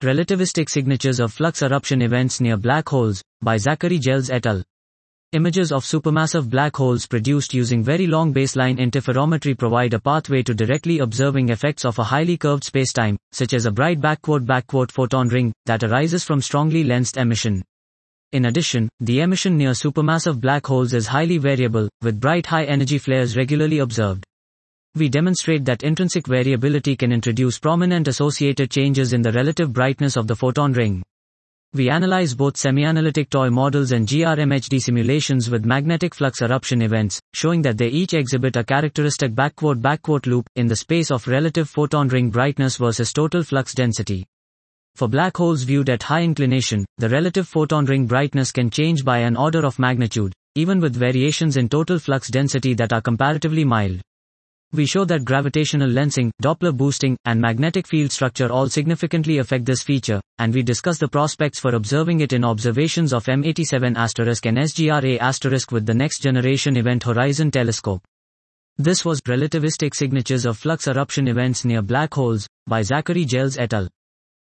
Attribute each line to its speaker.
Speaker 1: Relativistic signatures of flux eruption events near black holes, by Zachary Gels et al. Images of supermassive black holes produced using very long baseline interferometry provide a pathway to directly observing effects of a highly curved spacetime, such as a bright photon ring, that arises from strongly lensed emission. In addition, the emission near supermassive black holes is highly variable, with bright high-energy flares regularly observed. We demonstrate that intrinsic variability can introduce prominent associated changes in the relative brightness of the photon ring. We analyze both semi-analytic toy models and GRMHD simulations with magnetic flux eruption events, showing that they each exhibit a characteristic loop in the space of relative photon ring brightness versus total flux density. For black holes viewed at high inclination, the relative photon ring brightness can change by an order of magnitude, even with variations in total flux density that are comparatively mild. We show that gravitational lensing, Doppler boosting, and magnetic field structure all significantly affect this feature, and we discuss the prospects for observing it in observations of M87* and SGRA* with the Next Generation Event Horizon Telescope. This was Relativistic Signatures of Flux Eruption Events Near Black Holes, by Zachary Gels et al.